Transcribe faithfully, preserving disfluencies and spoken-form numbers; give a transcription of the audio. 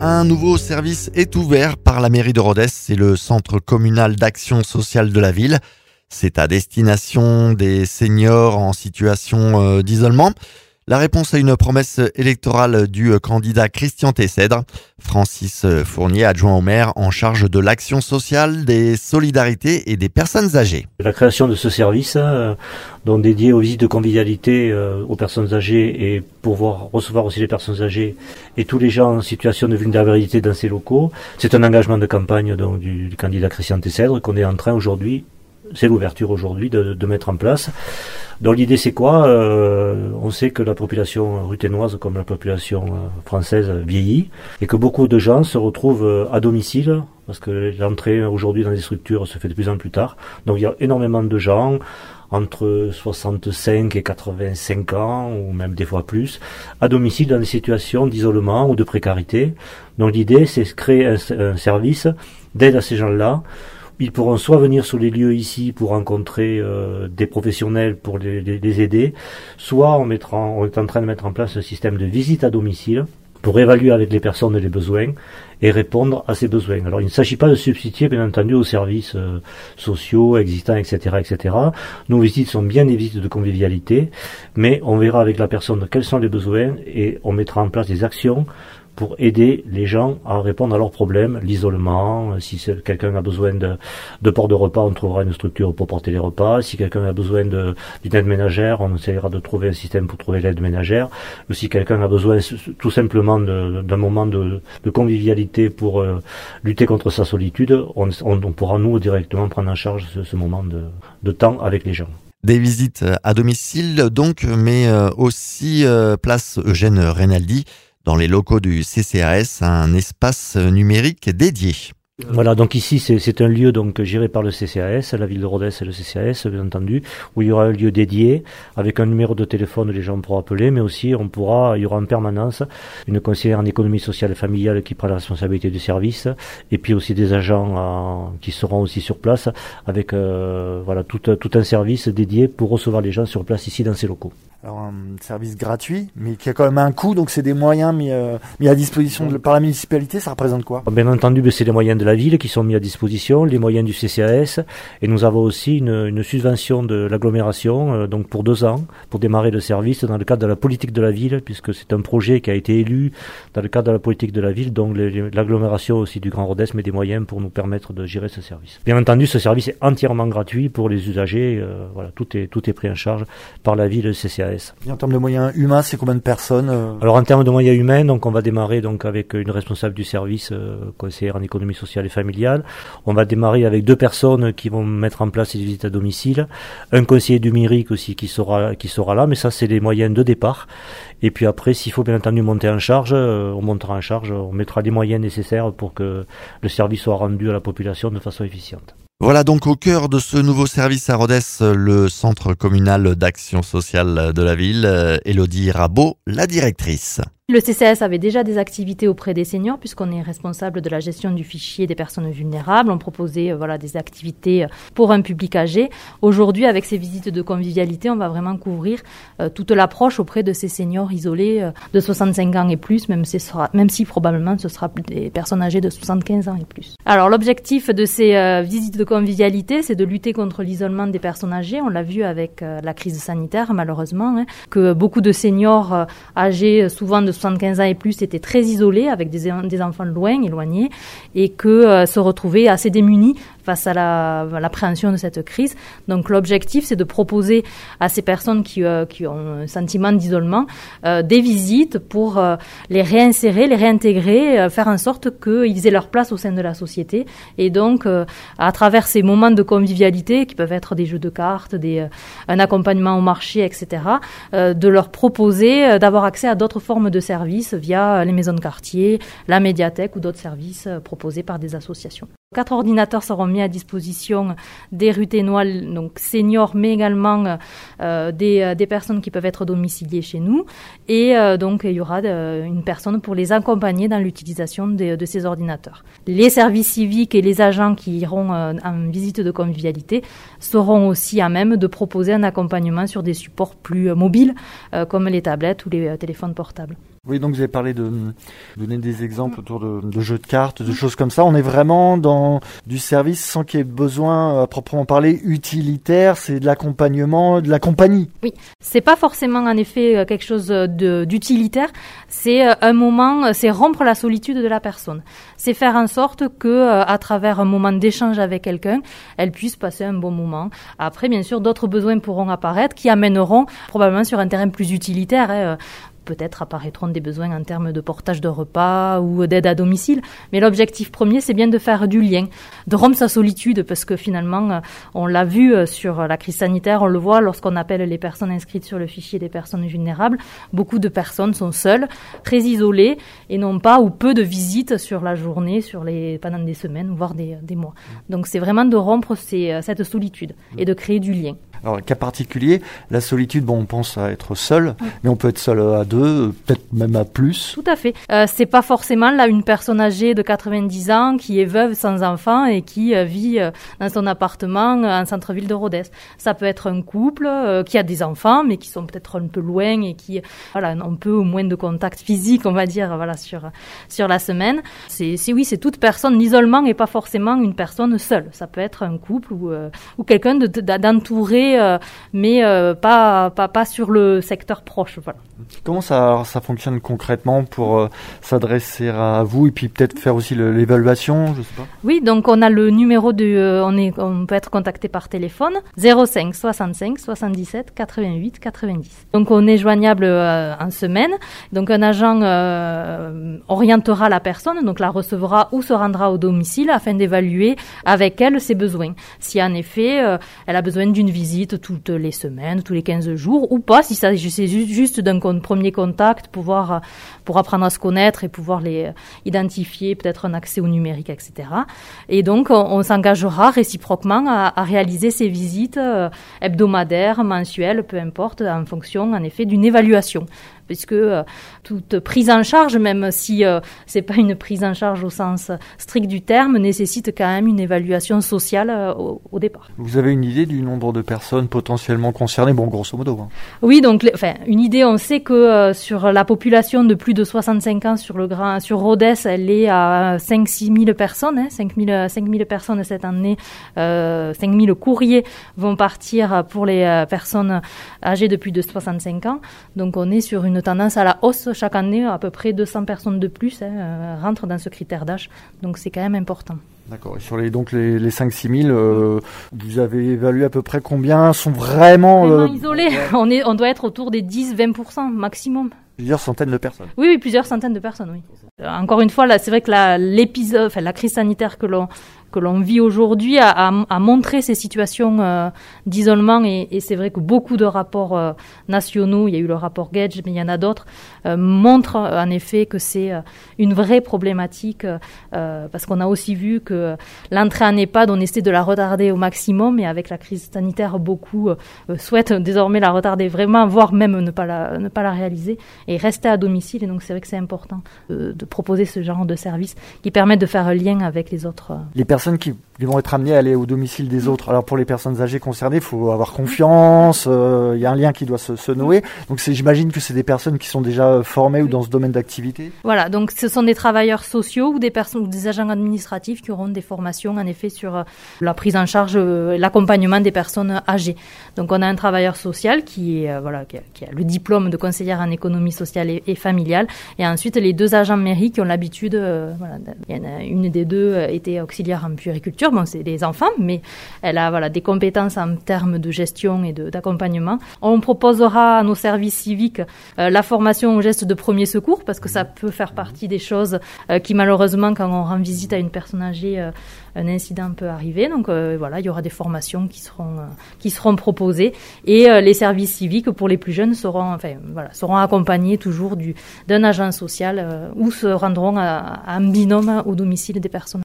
Un nouveau service est ouvert par la mairie de Rodez, c'est le centre communal d'action sociale de la ville. C'est à destination des seniors en situation d'isolement. La réponse à une promesse électorale du candidat Christian Tessèdre. Francis Fournier, adjoint au maire en charge de l'action sociale, des solidarités et des personnes âgées. La création de ce service, euh, donc dédié aux visites de convivialité euh, aux personnes âgées et pouvoir recevoir aussi les personnes âgées et tous les gens en situation de vulnérabilité dans ces locaux, c'est un engagement de campagne donc, du, du candidat Christian Tessèdre qu'on est en train aujourd'hui, c'est l'ouverture aujourd'hui de, de mettre en place. Donc l'idée c'est quoi euh, On sait que la population ruthénoise comme la population euh, française vieillit et que beaucoup de gens se retrouvent euh, à domicile parce que l'entrée aujourd'hui dans les structures se fait de plus en plus tard. Donc il y a énormément de gens entre soixante-cinq et quatre-vingt-cinq ans ou même des fois plus à domicile dans des situations d'isolement ou de précarité. Donc l'idée c'est de créer un, un service d'aide à ces gens-là. Ils pourront soit venir sur les lieux ici pour rencontrer euh, des professionnels pour les, les, les aider, soit on, mettra, on est en train de mettre en place un système de visite à domicile pour évaluer avec les personnes les besoins et répondre à ces besoins. Alors il ne s'agit pas de substituer bien entendu aux services euh, sociaux existants, et cetera, et cetera. Nos visites sont bien des visites de convivialité, mais on verra avec la personne quels sont les besoins et on mettra en place des actions pour aider les gens à répondre à leurs problèmes, l'isolement, si quelqu'un a besoin de, de port de repas, on trouvera une structure pour porter les repas, si quelqu'un a besoin de, d'une aide ménagère, on essaiera de trouver un système pour trouver l'aide ménagère, ou si quelqu'un a besoin tout simplement de, d'un moment de, de convivialité pour euh, lutter contre sa solitude, on, on, on pourra nous directement prendre en charge ce, ce moment de, de temps avec les gens. Des visites à domicile donc, mais aussi euh, place Eugène Reynaldi, dans les locaux du C C A S, un espace numérique dédié. Voilà, donc ici c'est, c'est un lieu donc géré par le C C A S, la ville de Rodez et le C C A S bien entendu, où il y aura un lieu dédié avec un numéro de téléphone, les gens pourront appeler, mais aussi on pourra, il y aura en permanence une conseillère en économie sociale et familiale qui prend la responsabilité du service, et puis aussi des agents euh, qui seront aussi sur place avec euh, voilà tout, tout un service dédié pour recevoir les gens sur place ici dans ces locaux. Alors un service gratuit, mais qui a quand même un coût, donc c'est des moyens mis, euh, mis à disposition de, par la municipalité, ça représente quoi ? Bien entendu, c'est les moyens de la ville qui sont mis à disposition, les moyens du C C A S, et nous avons aussi une, une subvention de l'agglomération, euh, donc pour deux ans, pour démarrer le service dans le cadre de la politique de la ville, puisque c'est un projet qui a été élu dans le cadre de la politique de la ville, donc les, les, l'agglomération aussi du Grand Rodez met des moyens pour nous permettre de gérer ce service. Bien entendu, ce service est entièrement gratuit pour les usagers, euh, voilà, tout est, tout est pris en charge par la ville et le C C A S. Et en termes de moyens humains, c'est combien de personnes euh... Alors en termes de moyens humains, donc on va démarrer donc avec une responsable du service, euh, conseillère en économie sociale et familiale. On va démarrer avec deux personnes qui vont mettre en place les visites à domicile, un conseiller numérique aussi qui sera qui sera là, mais ça c'est les moyens de départ. Et puis après, s'il faut bien entendu monter en charge, euh, on montera en charge, on mettra les moyens nécessaires pour que le service soit rendu à la population de façon efficiente. Voilà donc au cœur de ce nouveau service à Rodez, le centre communal d'action sociale de la ville. Élodie Rabot, la directrice. Le C C A S avait déjà des activités auprès des seniors puisqu'on est responsable de la gestion du fichier des personnes vulnérables. On proposait euh, voilà, des activités pour un public âgé. Aujourd'hui, avec ces visites de convivialité, on va vraiment couvrir euh, toute l'approche auprès de ces seniors isolés euh, de soixante-cinq ans et plus, même si, sera, même si probablement ce sera des personnes âgées de soixante-quinze ans et plus. Alors l'objectif de ces euh, visites de convivialité, c'est de lutter contre l'isolement des personnes âgées. On l'a vu avec euh, la crise sanitaire, malheureusement, hein, que beaucoup de seniors euh, âgés, souvent de soixante-quinze ans et plus, étaient très isolés avec des, des enfants loin, éloignés, et que euh, se retrouvaient assez démunis face à la, à l'appréhension de cette crise. Donc l'objectif, c'est de proposer à ces personnes qui, euh, qui ont un sentiment d'isolement euh, des visites pour euh, les réinsérer, les réintégrer, euh, faire en sorte qu'ils aient leur place au sein de la société. Et donc, euh, à travers ces moments de convivialité, qui peuvent être des jeux de cartes, des, euh, un accompagnement au marché, et cetera, euh, de leur proposer euh, d'avoir accès à d'autres formes de services via les maisons de quartier, la médiathèque ou d'autres services euh, proposés par des associations. Quatre ordinateurs seront mis à disposition des ruthénois, donc seniors, mais également euh, des, des personnes qui peuvent être domiciliées chez nous. Et euh, donc, il y aura de, une personne pour les accompagner dans l'utilisation de, de ces ordinateurs. Les services civiques et les agents qui iront euh, en visite de convivialité seront aussi à même de proposer un accompagnement sur des supports plus euh, mobiles, euh, comme les tablettes ou les euh, téléphones portables. Oui, donc vous avez parlé de donner des exemples autour de, de jeux de cartes, de choses comme ça. On est vraiment dans du service sans qu'il y ait besoin, à proprement parler, utilitaire. C'est de l'accompagnement, de la compagnie. Oui, c'est pas forcément en effet quelque chose de, d'utilitaire. C'est un moment, c'est rompre la solitude de la personne. C'est faire en sorte que, à travers un moment d'échange avec quelqu'un, elle puisse passer un bon moment. Après, bien sûr, d'autres besoins pourront apparaître qui amèneront probablement sur un terrain plus utilitaire. Hein, peut-être apparaîtront des besoins en termes de portage de repas ou d'aide à domicile. Mais l'objectif premier, c'est bien de faire du lien, de rompre sa solitude, parce que finalement, on l'a vu sur la crise sanitaire, on le voit lorsqu'on appelle les personnes inscrites sur le fichier des personnes vulnérables. Beaucoup de personnes sont seules, très isolées, et n'ont pas ou peu de visites sur la journée, sur les, pendant des semaines, voire des, des mois. Donc c'est vraiment de rompre ces, cette solitude et de créer du lien. Alors, cas particulier, la solitude, bon, on pense à être seul, oui. Mais on peut être seul à deux, peut-être même à plus. Tout à fait. Euh, c'est pas forcément là une personne âgée de quatre-vingt-dix ans qui est veuve sans enfant et qui euh, vit euh, dans son appartement euh, en centre-ville de Rodez. Ça peut être un couple euh, qui a des enfants, mais qui sont peut-être un peu loin et qui, voilà, ont un peu ou moins de contact physique, on va dire, voilà, sur sur la semaine. C'est, c'est oui, c'est toute personne. L'isolement n'est pas forcément une personne seule. Ça peut être un couple ou euh, ou quelqu'un de, de, d'entouré. Euh, mais euh, pas, pas, pas sur le secteur proche. Voilà. Comment ça, ça fonctionne concrètement pour euh, s'adresser à vous et puis peut-être faire aussi le, l'évaluation, je sais pas. Oui, donc on a le numéro de, euh, on est, on peut être contacté par téléphone zéro cinq soixante-cinq soixante-dix-sept quatre-vingt-huit quatre-vingt-dix. Donc on est joignable euh, en semaine. Donc un agent euh, orientera la personne, donc la recevra ou se rendra au domicile afin d'évaluer avec elle ses besoins. Si en effet euh, elle a besoin d'une visite toutes les semaines, tous les quinze jours, ou pas, si ça, c'est juste d'un premier contact, pouvoir, pour apprendre à se connaître et pouvoir les identifier, peut-être un accès au numérique, et cetera. Et donc, on, on s'engagera réciproquement à, à réaliser ces visites euh, hebdomadaires, mensuelles, peu importe, en fonction, en effet, d'une évaluation. Puisque euh, toute prise en charge, même si euh, c'est pas une prise en charge au sens strict du terme, nécessite quand même une évaluation sociale euh, au, au départ. Vous avez une idée du nombre de personnes potentiellement concernées, bon, grosso modo. Hein. Oui, donc, les, enfin, une idée, on sait que euh, sur la population de plus de soixante-cinq ans sur le grand, sur Rodez, elle est à cinq à six mille personnes, hein, cinq mille personnes cette année, euh, cinq mille courriers vont partir pour les euh, personnes âgées de plus de soixante-cinq ans. Donc, on est sur une tendance à la hausse chaque année, à peu près deux cents personnes de plus hein, euh, rentrent dans ce critère d'âge, donc c'est quand même important. D'accord. Et sur les donc les, les cinq à six mille, euh, vous avez évalué à peu près combien sont vraiment, vraiment euh, isolés. On est, on doit être autour des dix à vingt pour cent maximum. Plusieurs centaines de personnes. Oui, oui, plusieurs centaines de personnes, oui. Encore une fois, là, c'est vrai que la, l'épisode, enfin, la crise sanitaire que l'on que l'on vit aujourd'hui a, a, a montré ces situations euh, d'isolement et, et c'est vrai que beaucoup de rapports euh, nationaux, il y a eu le rapport Gage, mais il y en a d'autres, euh, montrent euh, en effet que c'est euh, une vraie problématique euh, parce qu'on a aussi vu que l'entrée en EHPAD, on essaie de la retarder au maximum et avec la crise sanitaire, beaucoup euh, souhaitent désormais la retarder vraiment, voire même ne pas la, ne pas la réaliser et rester à domicile. Et donc c'est vrai que c'est important de, de proposer ce genre de services qui permettent de faire un lien avec les autres. Euh, les personnes qui vont être amenées à aller au domicile des autres. Alors pour les personnes âgées concernées, il faut avoir confiance, il euh, y a un lien qui doit se, se nouer. Donc c'est, j'imagine que c'est des personnes qui sont déjà formées ou dans ce domaine d'activité. Voilà, donc ce sont des travailleurs sociaux ou des personnes ou des agents administratifs qui auront des formations en effet sur euh, la prise en charge, euh, l'accompagnement des personnes âgées. Donc on a un travailleur social qui est euh, voilà qui a, qui a le diplôme de conseillère en économie sociale et, et familiale, et ensuite les deux agents mairie qui ont l'habitude, euh, voilà, il y en a une des deux euh, était auxiliaire en puériculture. Bon, c'est des enfants, mais elle a voilà des compétences en termes de gestion et de, d'accompagnement. On proposera à nos services civiques euh, la formation aux gestes de premier secours parce que ça peut faire partie des choses euh, qui malheureusement, quand on rend visite à une personne âgée, euh, un incident peut arriver. Donc euh, voilà, il y aura des formations qui seront euh, qui seront proposées et euh, les services civiques pour les plus jeunes seront enfin voilà seront accompagnés toujours du d'un agent social euh, ou se rendront à, à un binôme au domicile des personnes.